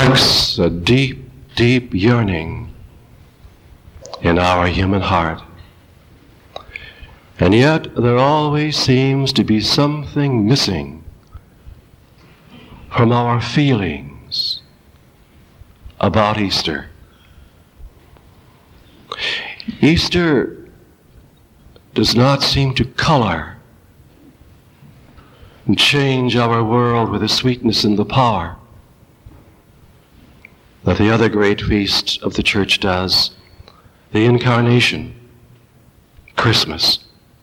sparks a deep, deep yearning in our human heart. And yet there always seems to be something missing from our feelings about Easter. Easter does not seem to color and change our world with the sweetness and the power that the other great feast of the church does, the Incarnation, Christmas.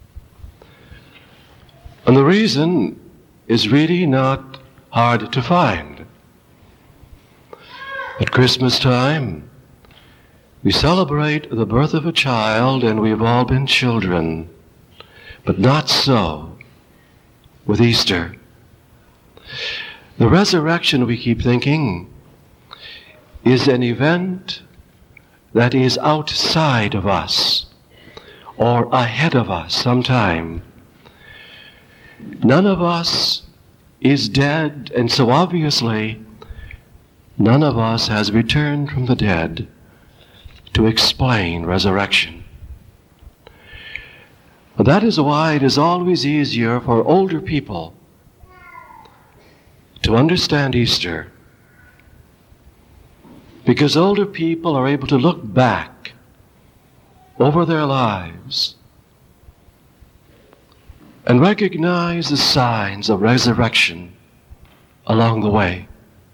And the reason is really not hard to find. At Christmas time, we celebrate the birth of a child, and we've all been children, but not so with Easter. The resurrection, we keep thinking, is an event that is outside of us or ahead of us sometime. None of us is dead, and so obviously none of us has returned from the dead to explain resurrection. That is why it is always easier for older people to understand Easter, because older people are able to look back over their lives and recognize the signs of resurrection along the way.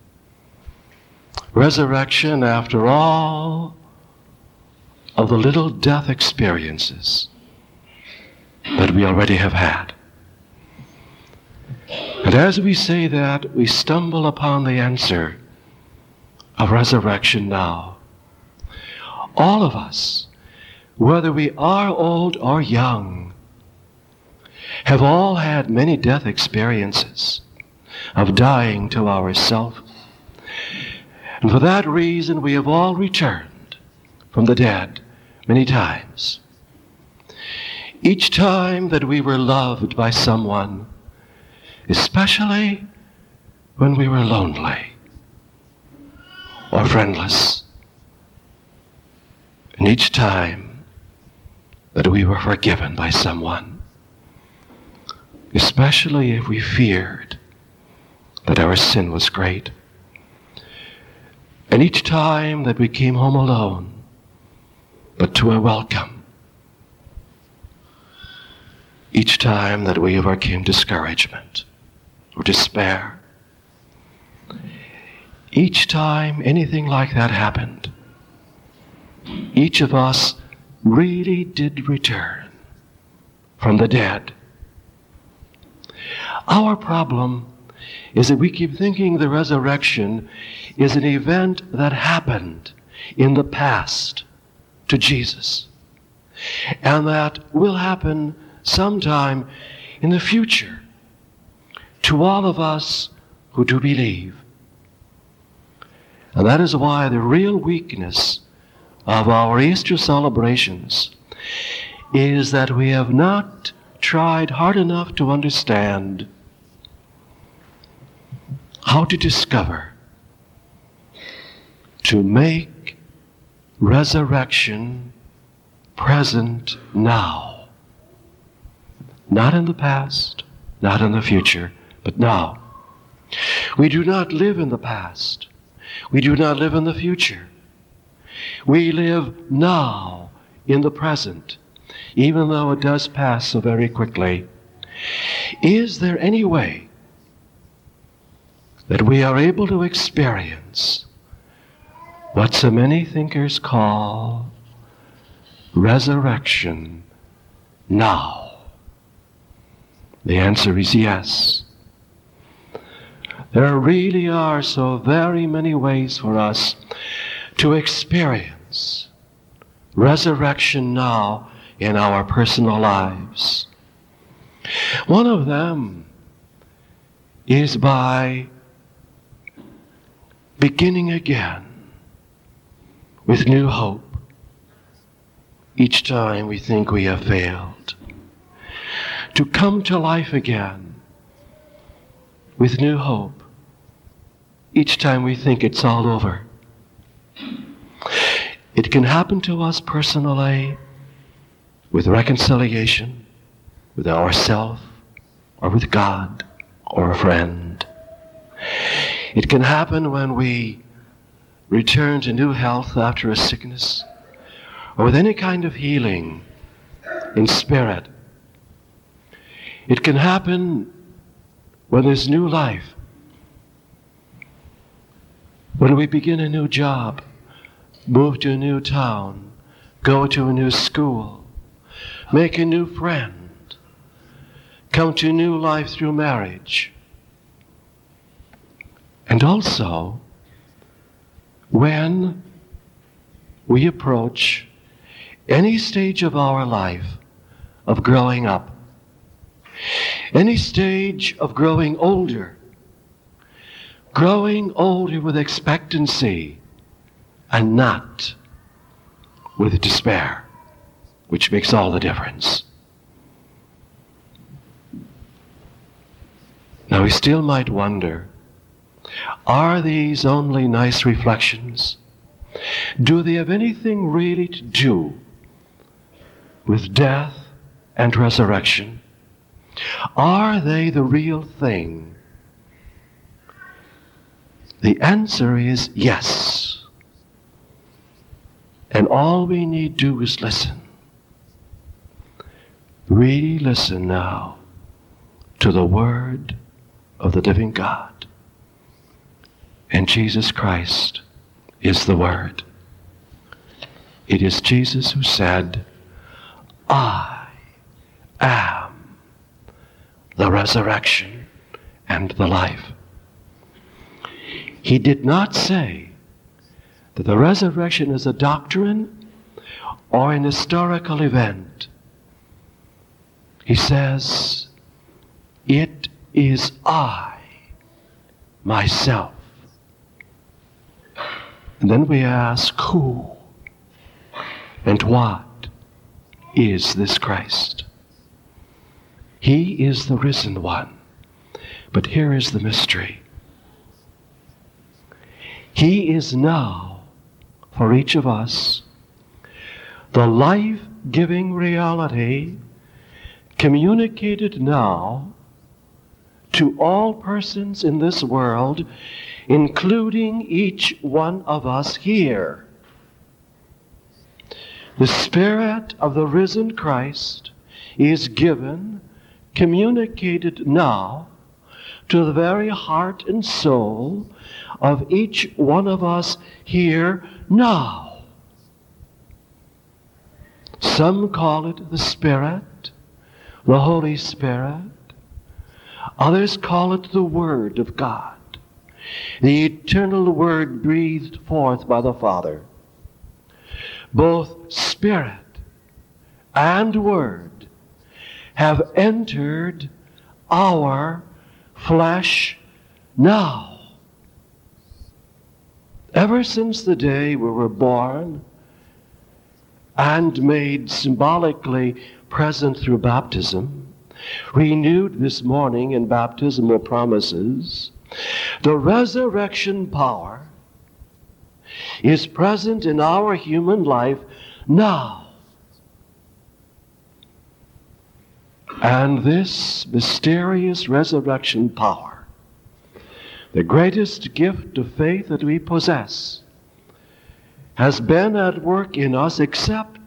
Resurrection after all of the little death experiences that we already have had. And as we say that, we stumble upon the answer of resurrection now. All of us, whether we are old or young, have all had many death experiences of dying to ourself. And for that reason, we have all returned from the dead many times. Each time that we were loved by someone, especially when we were lonely or friendless, and each time that we were forgiven by someone, especially if we feared that our sin was great, and each time that we came home alone, but to a welcome, each time that we overcame discouragement or despair, each time anything like that happened, each of us really did return from the dead. Our problem is that we keep thinking the resurrection is an event that happened in the past to Jesus, and that will happen sometime in the future to all of us who do believe. And that is why the real weakness of our Easter celebrations is that we have not tried hard enough to understand how to discover, to make resurrection present now. Not in the past, not in the future, but now. We do not live in the past. We do not live in the future. We live now in the present, even though it does pass so very quickly. Is there any way that we are able to experience what so many thinkers call resurrection now? The answer is yes. There really are so very many ways for us to experience resurrection now in our personal lives. One of them is by beginning again with new hope each time we think we have failed. To come to life again with new hope each time we think it's all over. It can happen to us personally with reconciliation, with ourselves, or with God, or a friend. It can happen when we return to new health after a sickness, or with any kind of healing in spirit. It can happen when there's new life, when we begin a new job, move to a new town, go to a new school, make a new friend, come to new life through marriage. And also, when we approach any stage of our life of growing up, any stage of growing older with expectancy and not with despair, which makes all the difference. Now we still might wonder, are these only nice reflections? Do they have anything really to do with death and resurrection? Are they the real thing? The answer is yes. And all we need do is listen. Really listen now to the Word of the living God. And Jesus Christ is the Word. It is Jesus who said, I am the resurrection and the life. He did not say that the resurrection is a doctrine or an historical event. He says, it is I, myself. And then we ask, who and what is this Christ? He is the risen one. But here is the mystery. He is now, for each of us, the life-giving reality communicated now to all persons in this world, including each one of us here. The Spirit of the risen Christ is given, communicated now, to the very heart and soul of each one of us here now. Some call it the Spirit, the Holy Spirit. Others call it the Word of God, the eternal Word breathed forth by the Father. Both Spirit and Word have entered our flesh now. Ever since the day we were born and made symbolically present through baptism, renewed this morning in baptismal promises, the resurrection power is present in our human life now. And this mysterious resurrection power, the greatest gift of faith that we possess, has been at work in us, except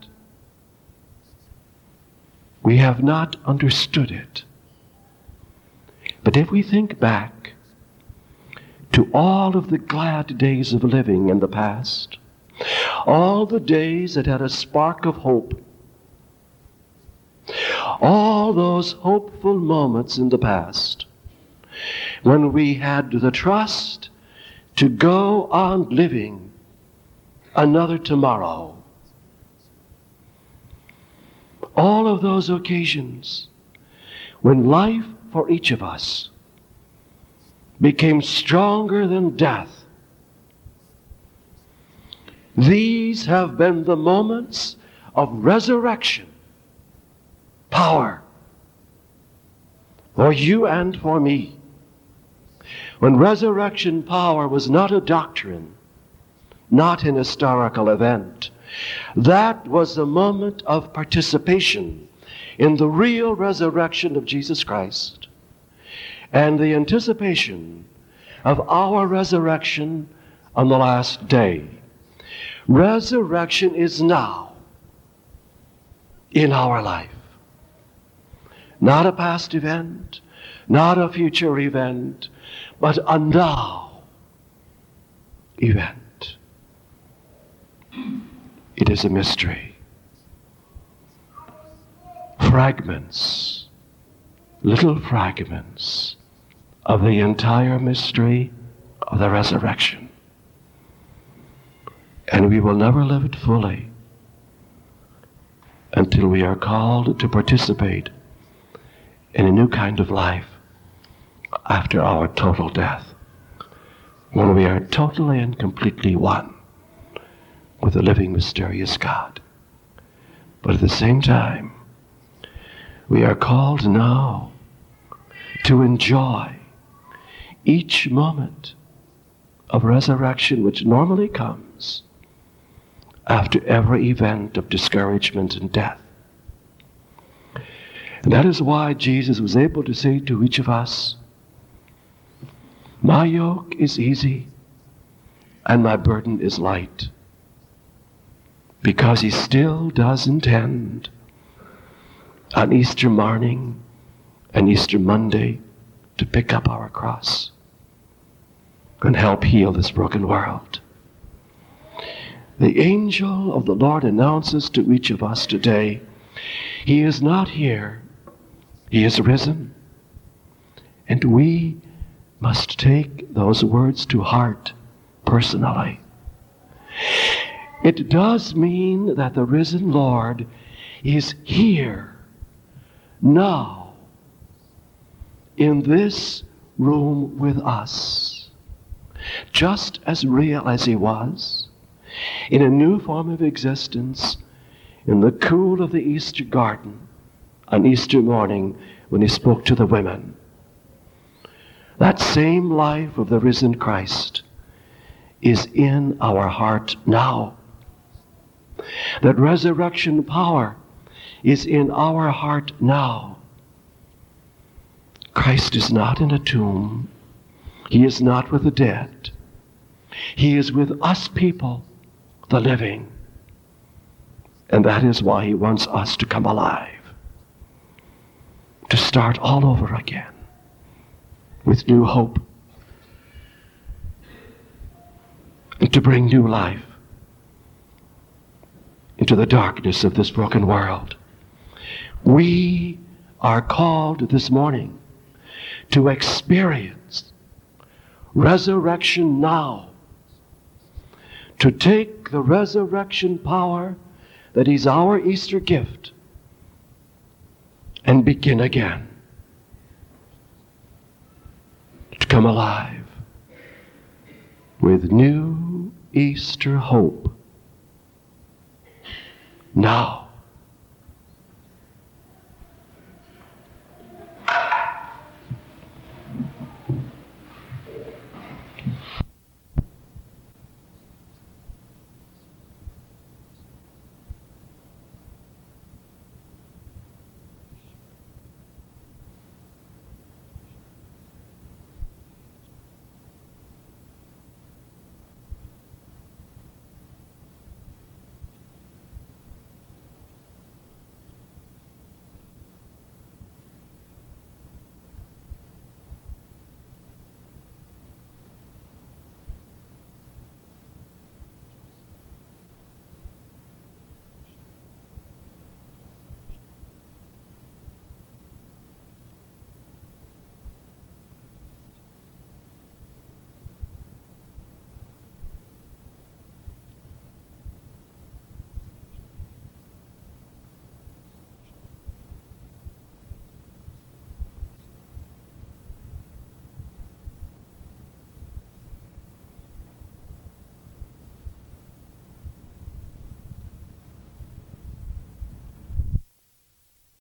we have not understood it. But if we think back to all of the glad days of living in the past, all the days that had a spark of hope, all those hopeful moments in the past, when we had the trust to go on living another tomorrow. All of those occasions when life for each of us became stronger than death. These have been the moments of resurrection power for you and for me. when resurrection power was not a doctrine, not an historical event. That was the moment of participation in the real resurrection of Jesus Christ and the anticipation of our resurrection on the last day. Resurrection is now in our life. Not a past event, not a future event, but a now event. It is a mystery. Fragments, little fragments of the entire mystery of the resurrection. And we will never live it fully until we are called to participate in a new kind of life after our total death, when we are totally and completely one with the living, mysterious God. But at the same time, we are called now to enjoy each moment of resurrection which normally comes after every event of discouragement and death. And that is why Jesus was able to say to each of us, "My yoke is easy and my burden is light," because he still does intend on Easter morning and Easter Monday to pick up our cross and help heal this broken world. The angel of the Lord announces to each of us today, he is not here, he is risen. And we must take those words to heart personally. It does mean that the risen Lord is here, now, in this room with us, just as real as he was, in a new form of existence, in the cool of the Easter garden on Easter morning when he spoke to the women. That same life of the risen Christ is in our heart now. That resurrection power is in our heart now. Christ is not in a tomb. He is not with the dead. He is with us people, the living. And that is why he wants us to come alive, to start all over again with new hope, and to bring new life into the darkness of this broken world. We are called this morning to experience resurrection now, to take the resurrection power that is our Easter gift and begin again, to come alive with new Easter hope now.